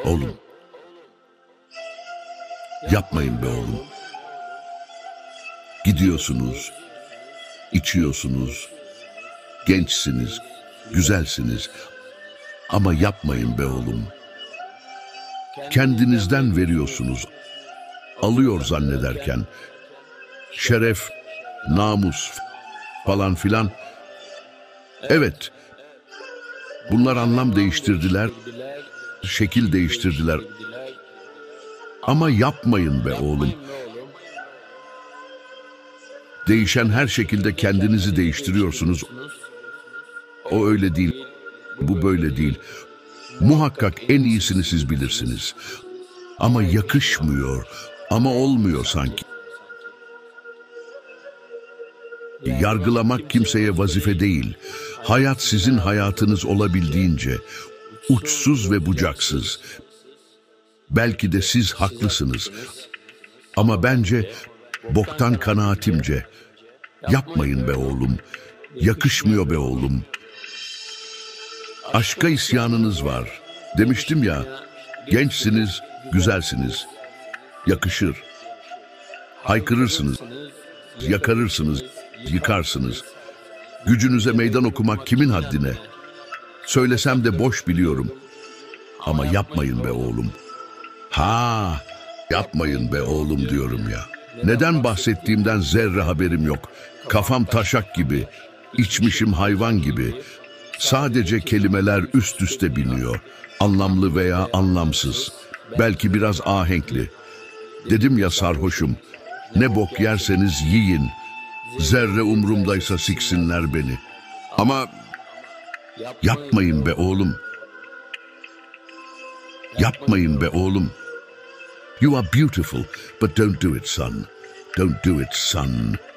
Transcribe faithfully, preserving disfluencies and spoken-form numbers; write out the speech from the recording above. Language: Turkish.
Oğlum, yapmayın be oğlum. Gidiyorsunuz, içiyorsunuz, gençsiniz, güzelsiniz. Ama yapmayın be oğlum. Kendinizden veriyorsunuz, alıyor zannederken. Şeref, namus falan filan. Evet, bunlar anlam değiştirdiler, şekil değiştirdiler. Ama yapmayın be oğlum. Değişen her şekilde kendinizi değiştiriyorsunuz. O öyle değil, bu böyle değil. Muhakkak en iyisini siz bilirsiniz. Ama yakışmıyor, ama olmuyor sanki. Yargılamak kimseye vazife değil. Hayat sizin hayatınız olabildiğince uçsuz ve bucaksız. Belki de siz haklısınız. Ama bence boktan kanaatimce yapmayın be oğlum. Yakışmıyor be oğlum. Aşka isyanınız var. Demiştim ya, gençsiniz, güzelsiniz. Yakışır. Haykırırsınız, yakarırsınız, yıkarsınız. Gücünüze meydan okumak kimin haddine? Söylesem de boş biliyorum. Ama yapmayın be oğlum. Ha, yapmayın be oğlum diyorum ya. Neden bahsettiğimden zerre haberim yok. Kafam taşak gibi, içmişim hayvan gibi. Sadece kelimeler üst üste biniyor. Anlamlı veya anlamsız. Belki biraz ahenkli. Dedim ya sarhoşum. Ne bok yerseniz yiyin. Zerre umrumdaysa siksinler beni. Ama yapmayın be oğlum. Yapmayın be oğlum. You are beautiful, but don't do it, son. Don't do it, son.